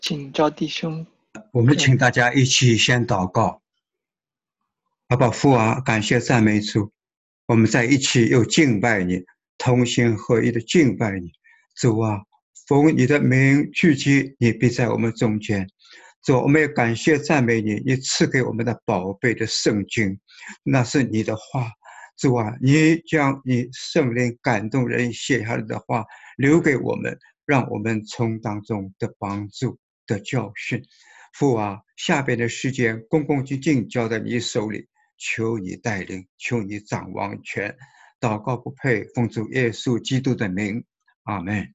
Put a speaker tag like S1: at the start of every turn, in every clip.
S1: 请赵弟兄。
S2: 我们请大家一起先祷告。阿爸父啊，感谢赞美主，我们在一起又敬拜你，同心合一的敬拜你。主啊，奉你的名聚集，你必在我们中间。主，我们也感谢赞美你，你赐给我们的宝贝的圣经，那是你的话。主啊，你将你圣灵感动人写下来的话留给我们，让我们从当中的帮助的教训。父啊，下边的时间恭恭敬敬交在你手里，求你带领，求你掌王权。祷告不配，奉主耶稣基督的名，阿们。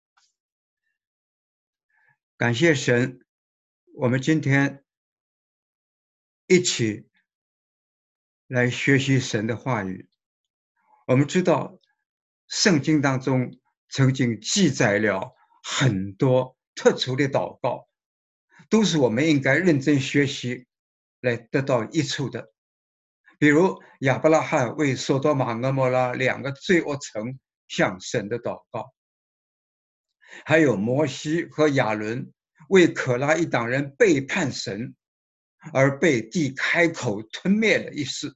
S2: 感谢神，我们今天一起来学习神的话语。我们知道圣经当中曾经记载了很多特殊的祷告，都是我们应该认真学习来得到益处的。比如亚伯拉罕为索多玛蛾摩拉两个罪恶城向神的祷告，还有摩西和亚伦为可拉一党人背叛神而被地开口吞灭了一事，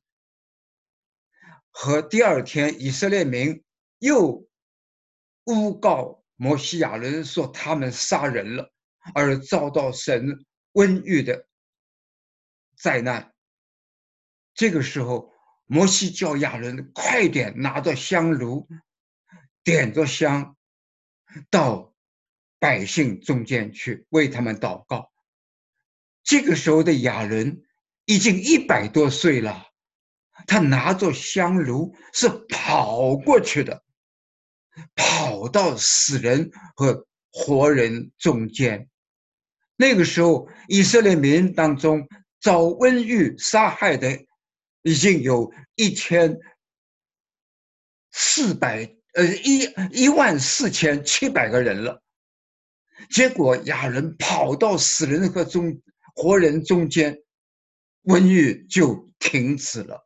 S2: 和第二天以色列民又诬告摩西亚伦说他们杀人了，而遭到神瘟疫的灾难。这个时候摩西叫亚伦快点拿着香炉，点着香到百姓中间去为他们祷告。这个时候的亚伦已经100多岁了，他拿着香炉是跑过去的，跑到死人和活人中间。那个时候以色列民当中遭瘟疫杀害的已经有14700个人了。结果亚伦跑到死人和活人中间，瘟疫就停止了。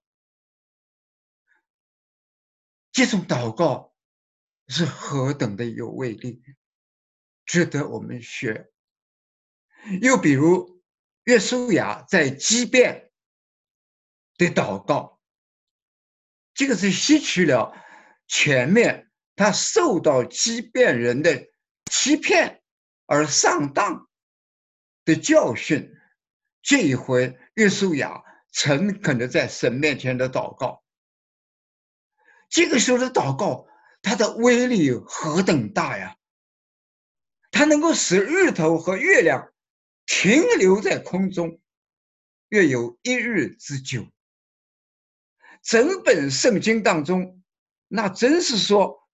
S2: 这种祷告是何等的有威力，值得我们学。又比如约书亚在基遍的祷告，这个是吸取了前面他受到基遍人的欺骗而上当的教训。这一回约书亚诚恳的在神面前的祷告，这个时候的祷告它的威力何等大呀，它能够使日头和月亮停留在空中，约有1日之久。整本圣经当中，那真是说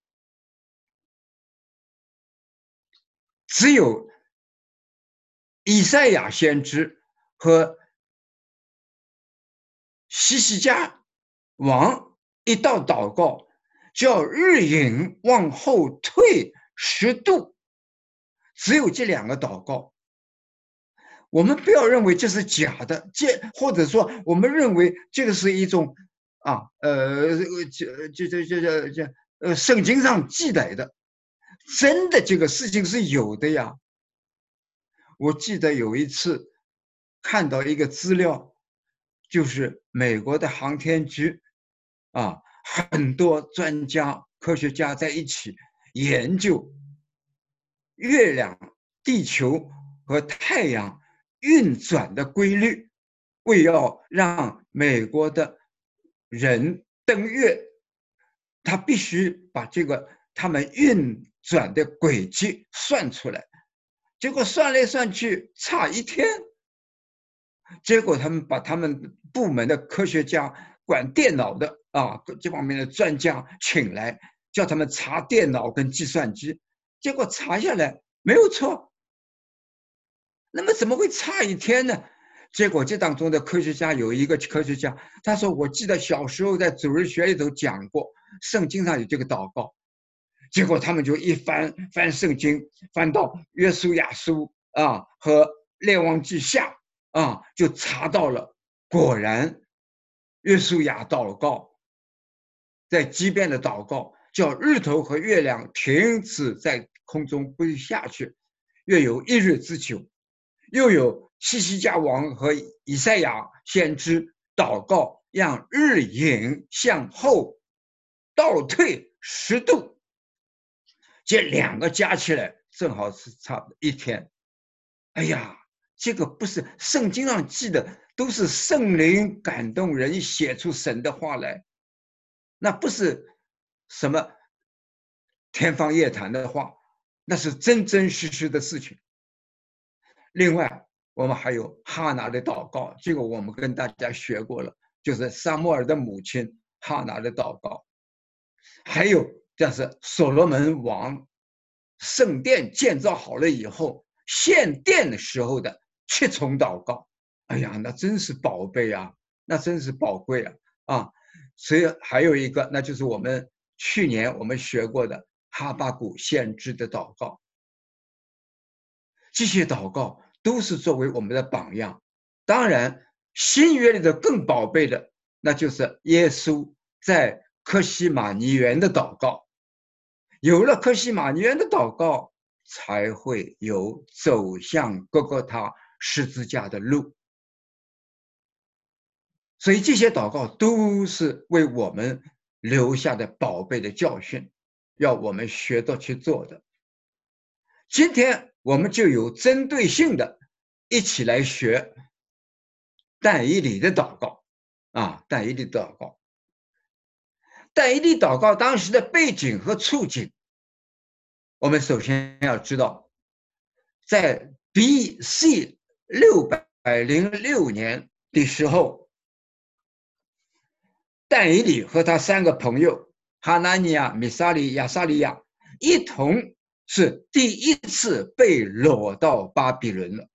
S2: 只有以赛亚先知和希西家王一道祷告，叫日影往后退10度，只有这2个祷告。我们不要认为这是假的，或者说我们认为这个是一种圣经上记载的，真的这个事情是有的呀。我记得有一次看到一个资料，就是美国的航天局很多专家科学家在一起研究月亮、地球和太阳运转的规律，为要让美国的人登月，他必须把他们运转的轨迹算出来。结果算来算去差1天，结果他们把他们部门的科学家管电脑的这方面的专家请来，叫他们查电脑跟计算机，结果查下来没有错。那么怎么会差1天呢？结果这当中的科学家有一个科学家，他说我记得小时候在主日学里头讲过，圣经上有这个祷告。结果他们就一翻圣经，翻到约书亚书和列王记下就查到了，果然约书亚祷告，在基遍的祷告，叫日头和月亮停止在空中不下去，约有1日之久。 又有希西家王和以赛亚先知祷告，让日影向后倒退10度，这2个加起来正好是差不多1天。哎呀，这个不是圣经上记的，都是圣灵感动人写出神的话来，那不是什么天方夜谭的话，那是真真实实的事情。另外，我们还有哈拿的祷告，这个我们跟大家学过了，就是撒母耳的母亲哈拿的祷告。还有就是所罗门王圣殿建造好了以后，献殿的时候的7重祷告。哎呀，那真是宝贝啊，那真是宝贵啊！啊，所以还有一个，那就是我们去年我们学过的哈巴谷先知的祷告。这些祷告都是作为我们的榜样。当然，新约里的更宝贝的，那就是耶稣在客西马尼园的祷告。有了客西马尼园的祷告，才会有走向各个他十字架的路。所以这些祷告都是为我们留下的宝贝的教训，要我们学着去做的。今天我们就有针对性的一起来学但以理的祷告啊，但以理祷告。但以理祷告当时的背景和处境，我们首先要知道，在 BC 606年的时候，但以理和他3个朋友哈拿尼亚、米沙利、亚撒利亚一同是第一次被掳到巴比伦了。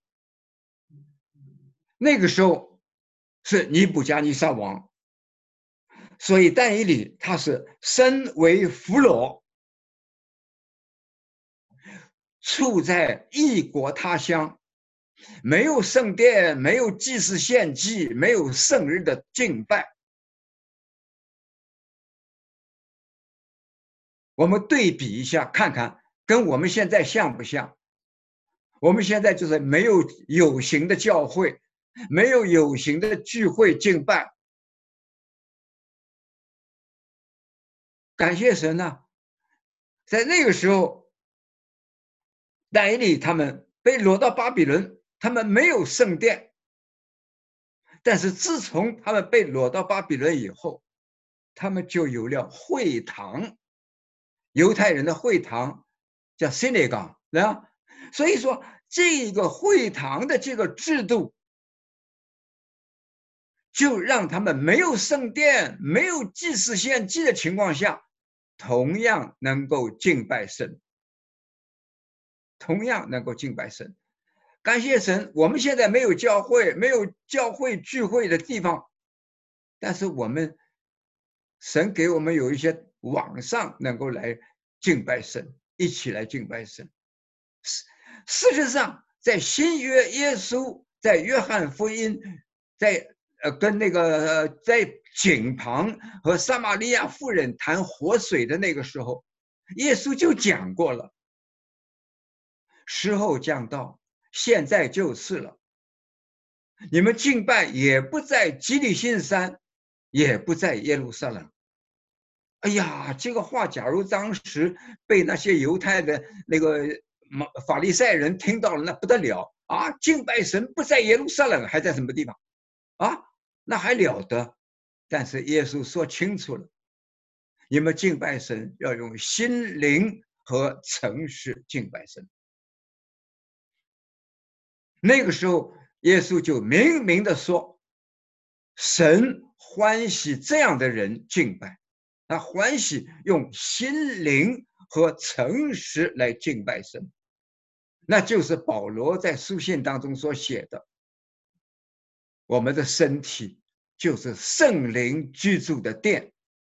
S2: 那个时候是尼布加尼撒王，所以但以理他是身为俘虏，处在异国他乡，没有圣殿，没有祭祀献祭，没有圣日的敬拜。我们对比一下，看看跟我们现在像不像？我们现在就是没有有形的教会，没有有形的聚会敬拜。感谢神啊，在那个时候，但以理他们被掳到巴比伦，他们没有圣殿。但是自从他们被掳到巴比伦以后，他们就有了会堂，犹太人的会堂叫 synagogue， 所以说这个会堂的这个制度，就让他们没有圣殿、没有祭祀献祭的情况下，同样能够敬拜神，同样能够敬拜神。感谢神，我们现在没有教会，没有教会聚会的地方，但是我们神给我们有一些网上能够来敬拜神，一起来敬拜神。事实上，在新约，耶稣在约翰福音，在跟那个在井旁和撒玛利亚妇人谈活水的那个时候，耶稣就讲过了，时候将到，现在就是了。你们敬拜也不在基利心山，也不在耶路撒冷。哎呀，这个话假如当时被那些犹太的那个法利赛人听到了，那不得了啊！敬拜神不在耶路撒冷，还在什么地方啊？那还了得！但是耶稣说清楚了，你们敬拜神要用心灵和诚实敬拜神。那个时候，耶稣就明明的说，神欢喜这样的人敬拜，他欢喜用心灵和诚实来敬拜神。那就是保罗在书信当中所写的，我们的身体就是圣灵居住的殿。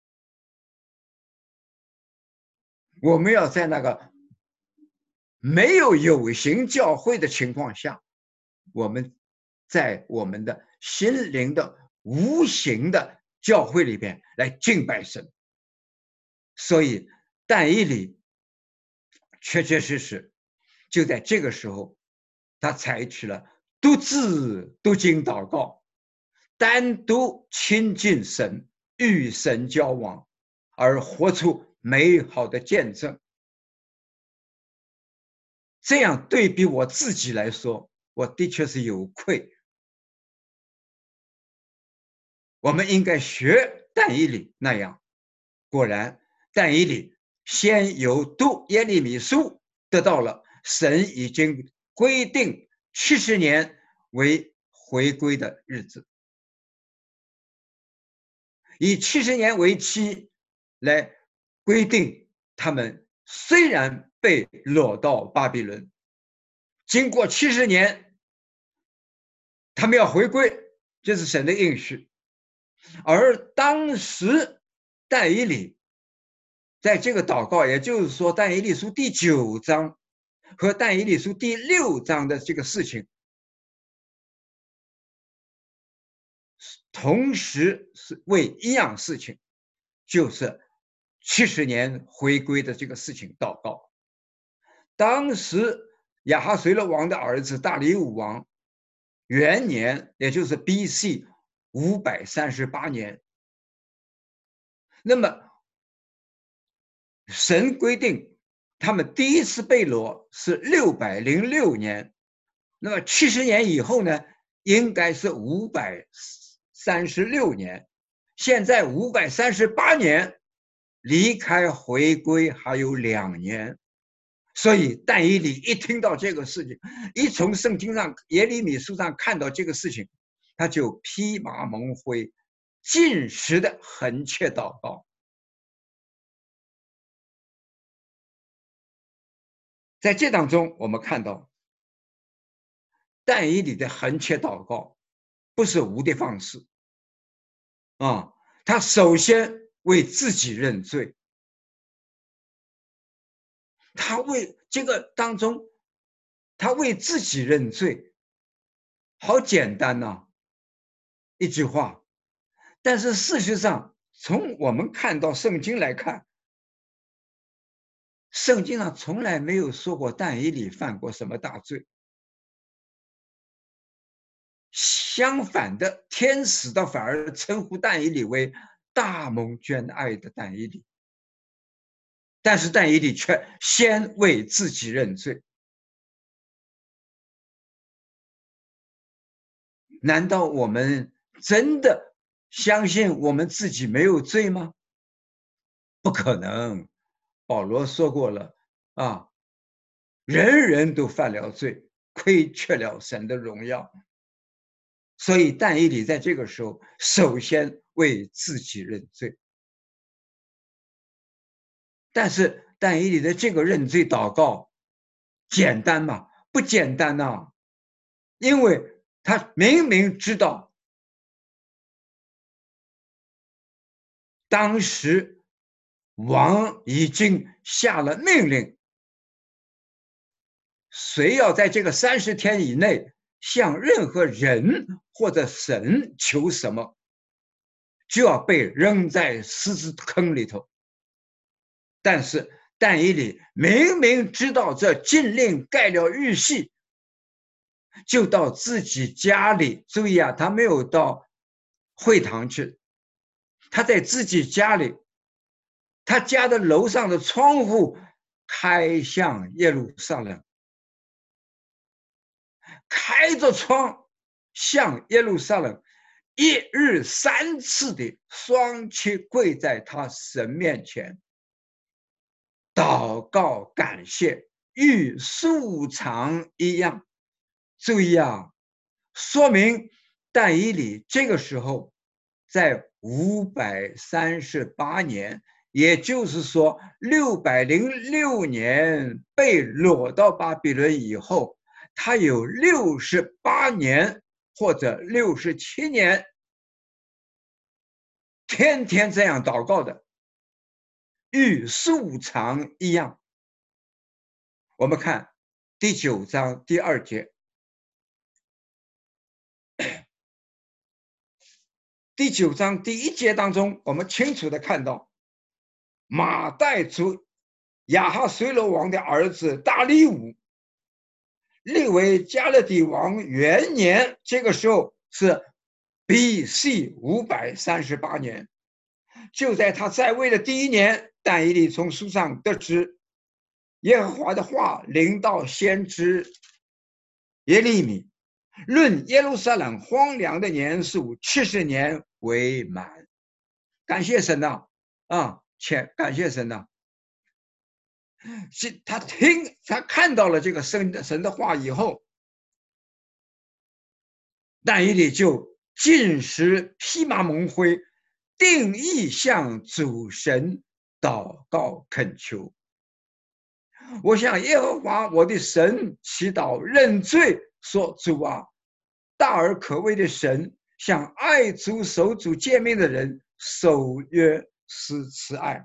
S2: 我们要在那个没有有形教会的情况下，我们在我们的心灵的无形的教会里边来敬拜神。所以但以理确确实实就在这个时候他采取了独自读经祷告，单独亲近神，与神交往，而活出美好的见证。这样对比我自己来说，我的确是有愧。我们应该学但以理那样。果然，但以理先有读耶利米书，得到了神已经规定70年为回归的日子，以70年为期来规定他们虽然被掳到巴比伦，经过70年，他们要回归，这是神的应许。而当时但以理在这个祷告，也就是说但以理书第9章和但以理书第6章的这个事情，同时是为一样事情，就是70年回归的这个事情祷告。当时亚哈随勒王的儿子大利乌王元年，也就是 BC 538年，那么神规定他们第一次被掳是606年，那么70年以后呢，应该是536年，现在538年，离开回归还有2年。所以但以理一听到这个事情，一从圣经上耶利米书上看到这个事情，他就披麻蒙灰，尽实的恳切祷告。在这当中，我们看到但以理的恳切祷告不是无的放矢啊，他首先为自己认罪，他为这个当中，他为自己认罪，好简单呐，一句话。但是事实上，从我们看到圣经来看，圣经上从来没有说过但以理犯过什么大罪。相反的，天使倒反而称呼但以理为大蒙眷爱的但以理。但是但以理却先为自己认罪。难道我们真的相信我们自己没有罪吗？不可能。保罗说过了啊，人人都犯了罪，亏缺了神的荣耀。所以但以理在这个时候首先为自己认罪。但是但以理的这个认罪祷告简单吗？不简单呐，因为他明明知道当时王已经下了命令，谁要在这个30天以内向任何人或者神求什么，就要被扔在狮子坑里头。但是但以理明明知道这禁令盖了玉玺，就到自己家里，注意啊，他没有到会堂去，他在自己家里，他家的楼上的窗户开向耶路撒冷，开着窗向耶路撒冷，一日3次的双膝跪在他神面前，祷告感谢，与素常一样。注意啊，说明但以理这个时候在538年，也就是说606年被掳到巴比伦以后，他有68年或者67年天天这样祷告的，与素常一样。我们看第9章第2节，第9章第1节当中，我们清楚的看到马代族亚哈随罗王的儿子大利乌立为加勒底王元年，这个时候是 BC 538年。就在他在位的第1年，但以理从书上得知耶和华的话临到先知耶利米，论耶路撒冷荒凉的年数70年为满。感谢神呐！感谢神呐！他看到了这个神的话以后，但以理就进食披麻蒙灰，定义向主神祷告恳求。我向耶和华我的神祈祷认罪，说：主啊，大而可畏的神，向爱主守主诫命的人守约施慈爱。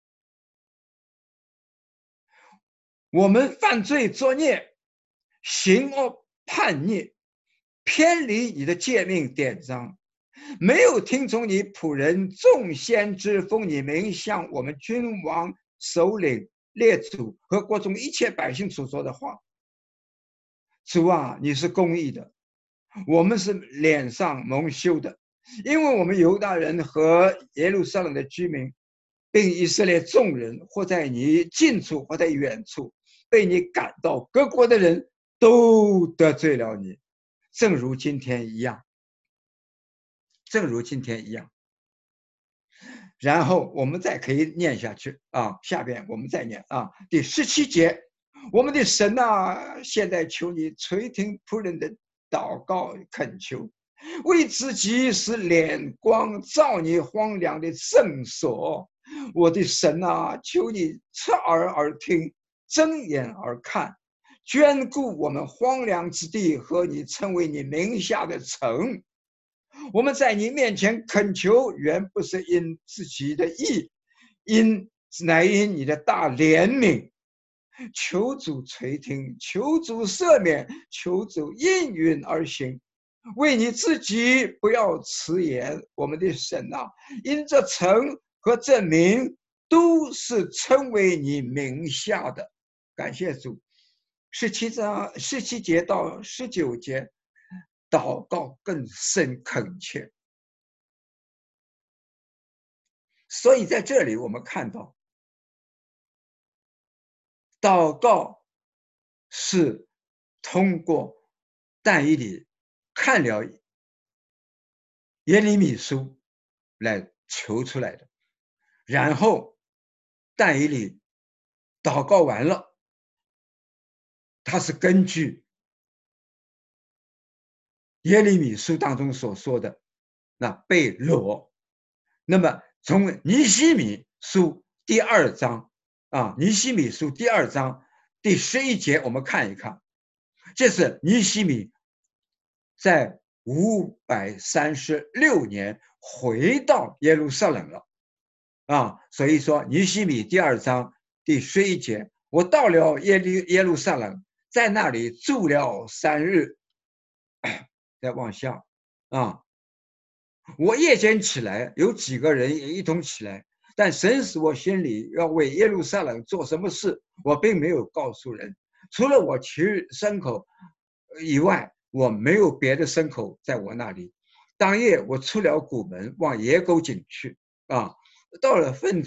S2: 我们犯罪作孽，行恶叛逆，偏离你的诫命典章，没有听从你仆人众先知奉你名向我们君王首领列祖和国中一切百姓所说的话。主啊，你是公义的，我们是脸上蒙羞的，因为我们犹大人和耶路撒冷的居民，并以色列众人，或在你近处或在远处，被你赶到各国的人都得罪了你，正如今天一样。然后我们再可以念下去啊，下边我们再念啊，第17节，我们的神啊，现在求你垂听仆人的祷告恳求，为自己使脸光照你荒凉的圣所。我的神啊，求你侧耳而听，睁眼而看，眷顾我们荒凉之地和你称为你名下的城。我们在你面前恳求，原不是因自己的义，乃因你的大怜悯。求主垂听，求主赦免，求主应允而行。为你自己不要迟延，我们的神啊，因这城和这民都是称为你名下的。感谢主。17节到19节，祷告更深恳切。所以在这里我们看到，祷告是通过但以理看了耶利米书来求出来的。然后但以理祷告完了，他是根据耶利米书当中所说的那被掳。那么从尼希米书第2章尼希米书第2章第11节，我们看一看，这是尼希米在536年回到耶路撒冷了所以说尼希米第2章第11节，我到了耶路撒冷，在那里住了3日。再往下我夜间起来，有几个人也一同起来，但神使我心里要为耶路撒冷做什么事，我并没有告诉人，除了我骑牲口以外，我没有别的牲口在我那里。当夜我出了谷门，往野狗井去到了粪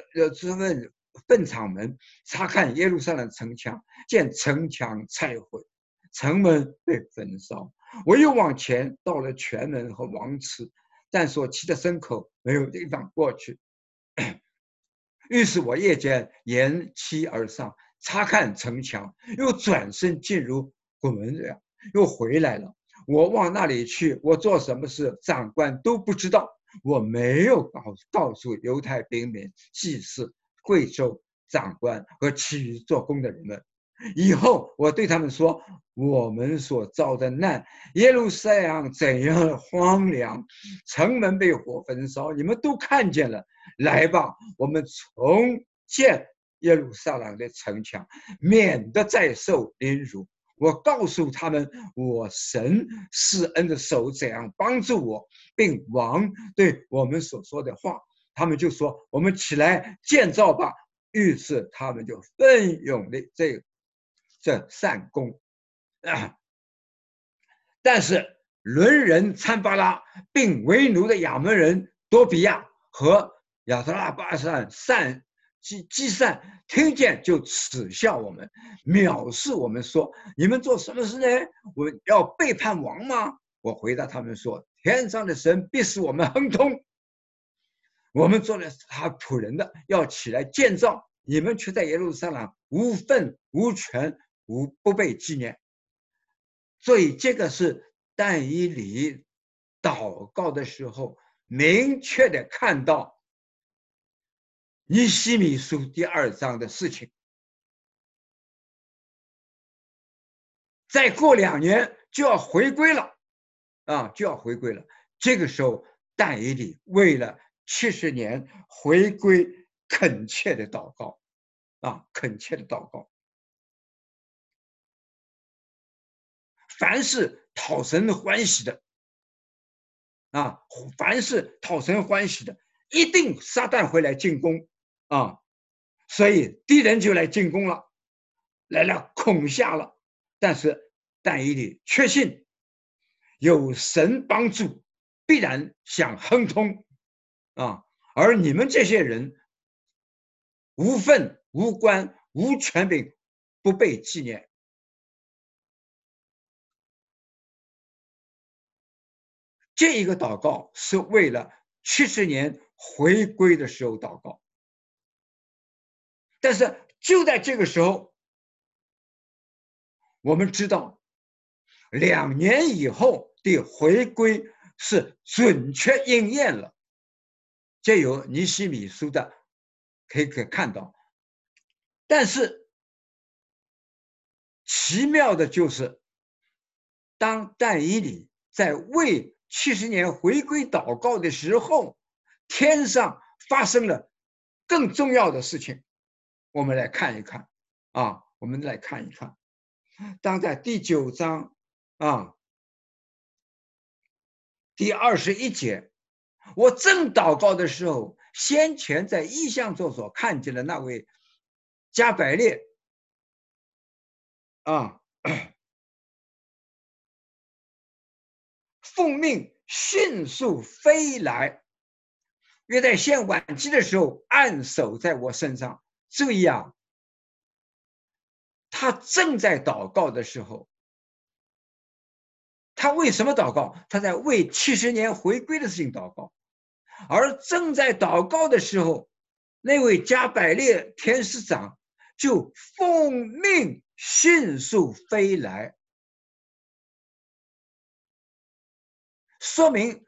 S2: 场门，查看耶路撒冷城墙，见城墙拆毁，城门被焚烧。我又往前到了泉门和王池，但所骑的牲口没有地方过去。于是我夜间沿溪而上，查看城墙，又转身进入谷门了，又回来了。我往那里去，我做什么事，长官都不知道。我没有告诉犹太兵民、祭司、贵州长官和其余做工的人们。以后我对他们说，我们所遭的难，耶路撒冷怎样荒凉，城门被火焚烧，你们都看见了。来吧，我们重建耶路撒冷的城墙，免得再受凌辱。我告诉他们，我神施恩的手怎样帮助我，并王对我们所说的话。他们就说，我们起来建造吧。于是他们就奋勇的这善功。 但是伦人参巴拉并为奴的亚门人多比亚和亚特拉巴散基散听见就耻笑我们，藐视我们，说：你们做什么事呢？我们要背叛王吗？我回答他们说：天上的神必使我们亨通。我们做了他仆人的，要起来建造，你们却在耶路撒冷无份无权，不被纪念。所以这个是但以理祷告的时候明确的看到尼希米书第2章的事情。再过2年就要回归了就要回归了。这个时候但以理为了70年回归恳切的祷告恳切的祷告。凡是讨神欢喜的凡是讨神欢喜的，一定撒旦会来进攻所以敌人就来进攻了，来了恐吓了。但是但以理确信有神帮助，必然想亨通而你们这些人无份无官无权柄，不被纪念。这一个祷告是为了70年回归的时候祷告。但是就在这个时候，我们知道2年以后的回归是准确应验了，这有尼希米书的可以看到。但是奇妙的就是当但以理在为70年回归祷告的时候，天上发生了更重要的事情。我们来看一看我们来看一看。当在第9章第21节，我正祷告的时候，先前在异象中所看见的那位加百列奉命迅速飞来，约在献晚祭的时候按手在我身上。注意他正在祷告的时候，他为什么祷告？他在为70年回归的事情祷告。而正在祷告的时候，那位加百列天使长就奉命迅速飞来，说明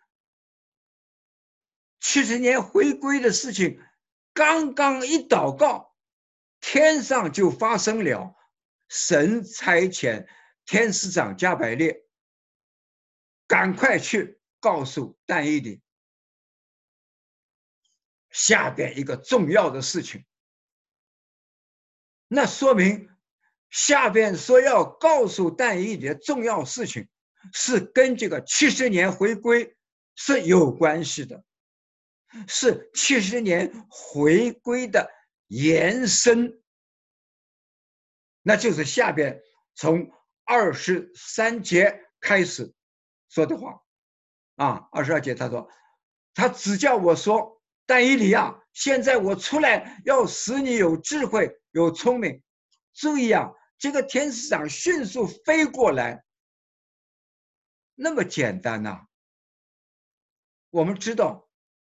S2: 70年回归的事情刚刚一祷告，天上就发生了。神差遣天使长加百列赶快去告诉但以理下边一个重要的事情。那说明下边说要告诉但以理的重要事情是跟这个70年回归是有关系的，是70年回归的延伸。那就是下边从23节开始说的话22节他说，他只叫我说，但以理现在我出来要使你有智慧有聪明。注意这个天使长迅速飞过来，那么简单我们知道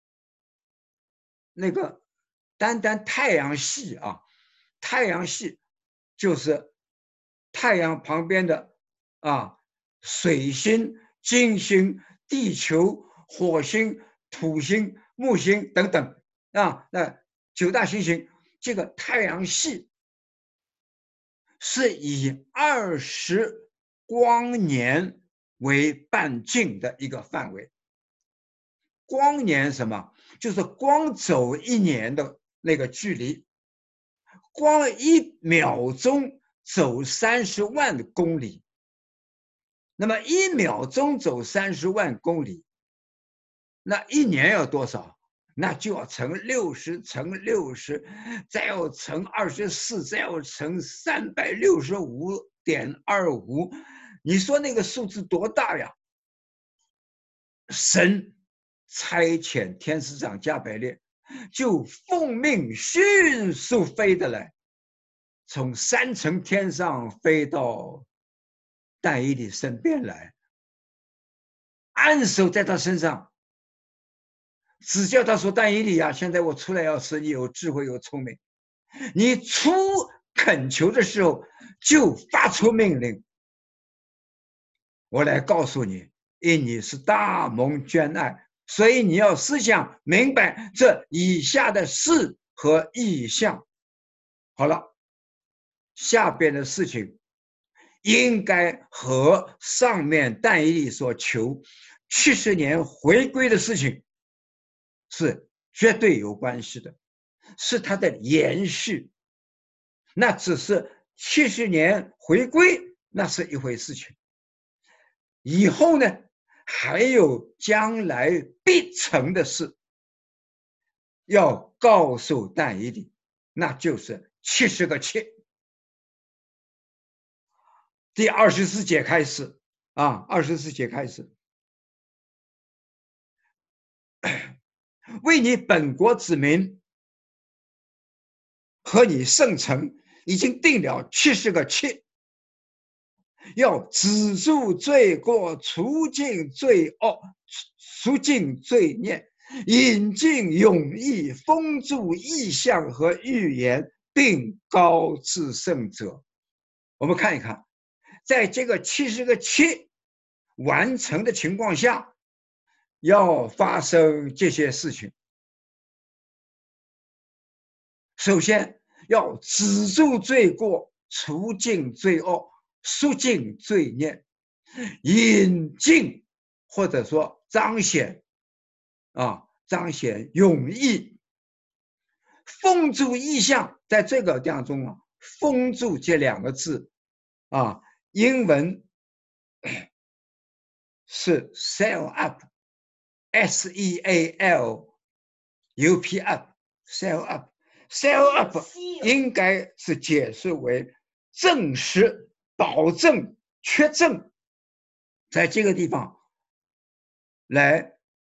S2: 那个单太阳系太阳系就是太阳旁边的水星、金星、地球、火星、土星、木星等等那9大行星。这个太阳系是以20光年为半径的一个范围。光年什么？就是光走1年的那个距离。光1秒钟走30万公里，那么1秒钟走30万公里，那1年要多少？那就要乘60乘60，再要乘24，再要乘365 6.25，你说那个数字多大呀？神差遣天使长加百列，就奉命迅速飞的来，从3层天上飞到但以理身边来，按手在他身上，只叫他说：“但以理啊，现在我出来要使你有智慧有聪明。你出恳求的时候，就发出命令，我来告诉你，因你是大蒙眷爱，所以你要思想明白这以下的事和意象。”好了，下边的事情应该和上面但以理所求70年回归的事情是绝对有关系的，是它的延续。那只是70年回归，那是一回事情。以后呢，还有将来必成的事，要告诉但以理，那就是70个7。第24节开始啊，24节开始，为你本国子民和你圣城已经定了70个7，要止住罪过，除尽罪恶，除尽罪孽，引进永义，封住异象和预言，并高至圣者。我们看一看，在这个70个7完成的情况下，要发生这些事情。首先要止住罪过，除尽罪恶，赎尽罪孽，引进或者说彰显彰显永义，封住异象。在这个当中封住这2个字英文是 seal up， SEAL UP up， seal up， seal up 应该是解释为证实、保证、确证，在这个地方来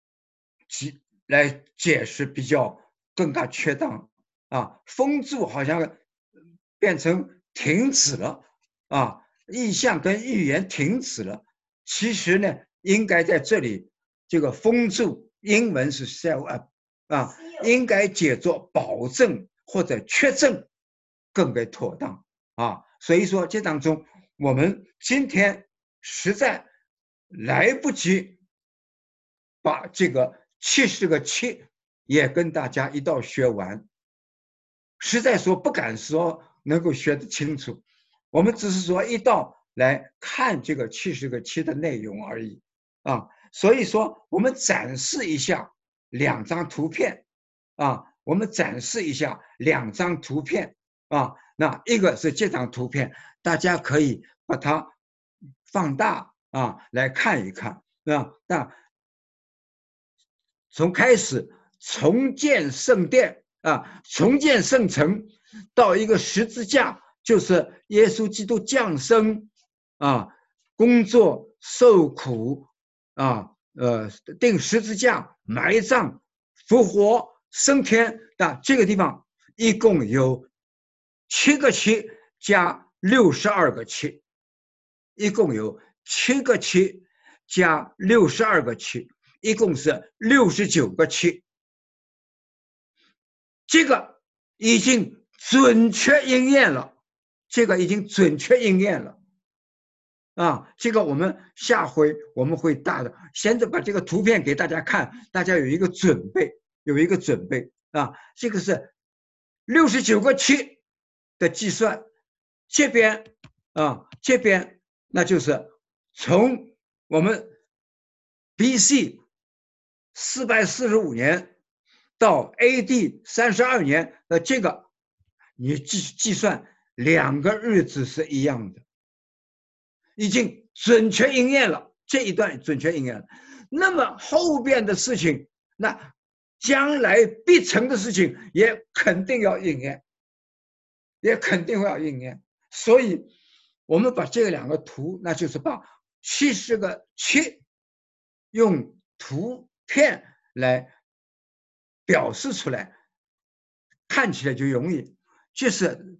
S2: 解释比较更加确当封住好像变成停止了意象跟预言停止了。其实呢，应该在这里这个封住，英文是 seal up 应该解作保证或者确证更为妥当所以说这当中我们今天实在来不及把这个70个7也跟大家一道学完，实在说不敢说能够学得清楚，我们只是说一道来看这个70个7的内容而已所以说我们展示一下2张图片我们展示一下2张图片那一个是这张图片，大家可以把它放大来看一看那从开始重建圣殿重建圣城到一个十字架，就是耶稣基督降生工作受苦钉十字架埋葬复活升天这个地方一共有7个7加62个7，一共有7个7加62个7，一共是69个7。这个已经准确应验了，这个已经准确应验了这个我们下回我们会现在把这个图片给大家看，大家有一个准备这个是69个7的计算，这边那就是从我们 BC 445年到 AD 32年的这个，你计算2个日子是一样的，已经准确应验了，这一段准确应验了。那么后边的事情，那将来必成的事情也肯定要应验，所以我们把这两个图，那就是把70个7用图片来表示出来，看起来就容易。就是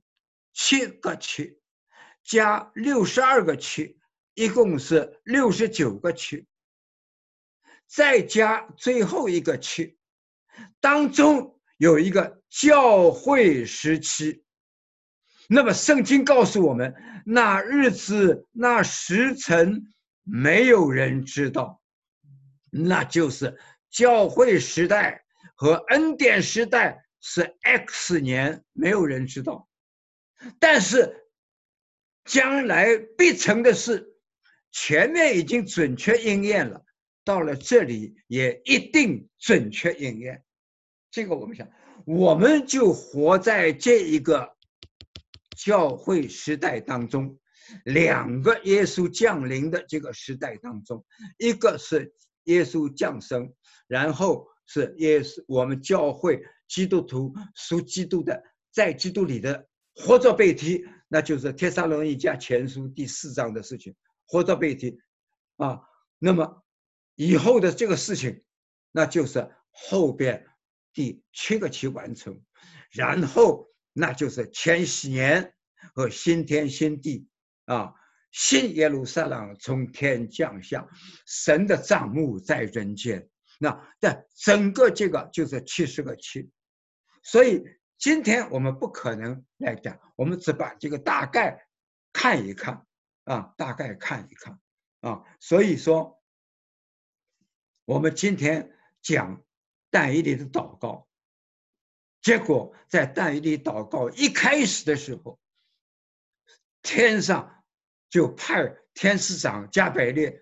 S2: 7个7加62个7，一共是69个7，再加最后一个7，当中有一个教会时期。那么圣经告诉我们，那日子那时辰没有人知道，那就是教会时代和恩典时代是 X 年，没有人知道。但是将来必成的事，前面已经准确应验了，到了这里也一定准确应验。这个我们想，我们就活在这一个教会时代当中，两个耶稣降临的这个时代当中，一个是耶稣降生，然后是耶稣我们教会基督徒属基督的，在基督里的活着被提，那就是帖撒罗尼迦前书第4章的事情，活着被提啊。那么以后的这个事情，那就是后边第7个7完成，然后那就是千禧年和新天新地啊，新耶路撒冷从天降下，神的帐幕在人间。那在整个这个就是70个7，所以今天我们不可能来讲，我们只把这个大概看一看啊，大概看一看啊。所以说，我们今天讲但以理的祷告，结果在但以理祷告一开始的时候，天上就派天使长加百列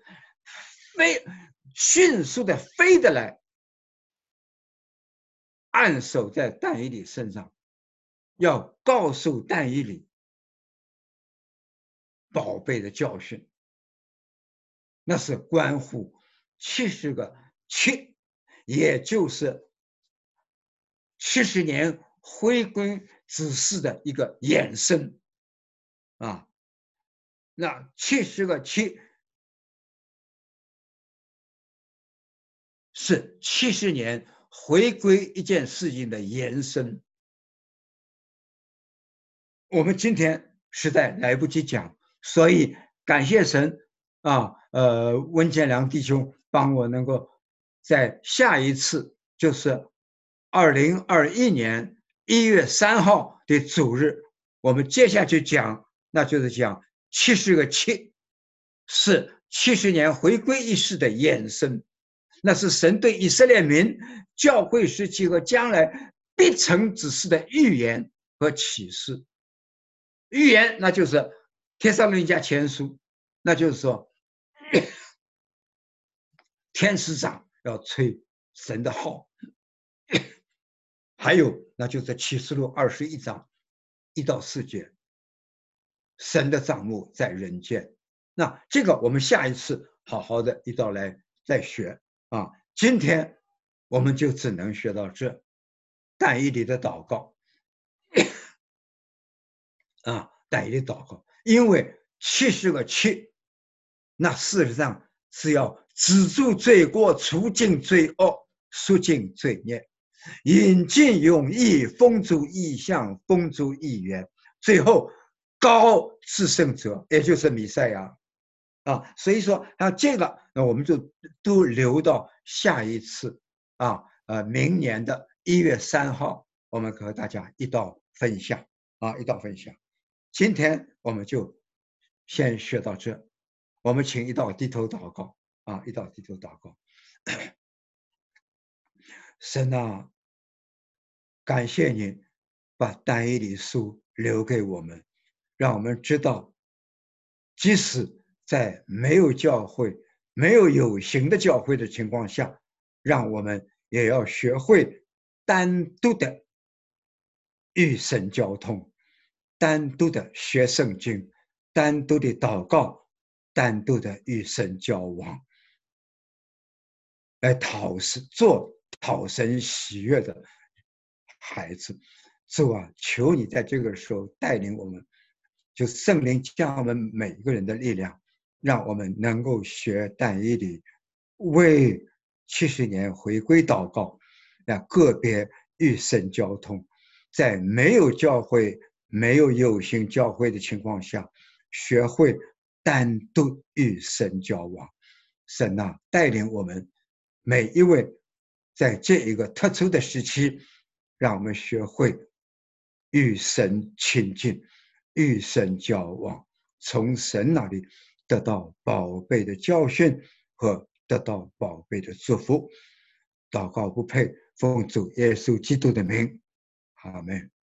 S2: 迅速的飞的来，按手在但以理身上，要告诉但以理宝贝的教训。那是关乎70个7，也就是70年回归指示的一个衍生啊。那70个7是70年回归一件事情的延伸。我们今天实在来不及讲，所以感谢神啊，温建良弟兄帮我能够在下一次，就是2021年1月3号的主日，我们接下去讲，那就是讲70个7是70年回归仪式的衍生，那是神对以色列民教会时期和将来必成之事的预言和启示。预言那就是帖撒罗尼迦前书，那就是说天使长要吹神的号，还有那就是启示录21章1到4节，神的帐幕在人间。那这个我们下一次好好的一道来再学啊。今天我们就只能学到这。但以理的祷告啊，但以理祷告，因为70个7，那事实上是要止住罪过，除尽罪恶，赎尽罪孽，引进永义，封住异象，封住异言，最后高至圣者，也就是弥赛亚啊。所以说这个，那我们就都留到下一次啊，明年的1月3号，我们和大家一道分享啊，一道分享。今天我们就先学到这，我们请一道低头祷告啊，一道低头祷告。神啊，感谢你把但以理书留给我们，让我们知道，即使在没有教会、没有有形的教会的情况下，让我们也要学会单独的与神交通，单独的学圣经，单独的祷告，单独的与神交往，来做讨神喜悦的孩子。主啊，求你在这个时候带领我们， 就是圣灵将我们每一个人的力量，让我们能够学但以理，为70年回归祷告，让个别与神交通，在没有教会、没有有形教会的情况下，学会单独与神交往。神啊，带领我们每一位，在这一个特殊的时期，让我们学会与神亲近，与神交往，从神那里得到宝贝的教训和得到宝贝的祝福。祷告不配，奉主耶稣基督的名，阿门。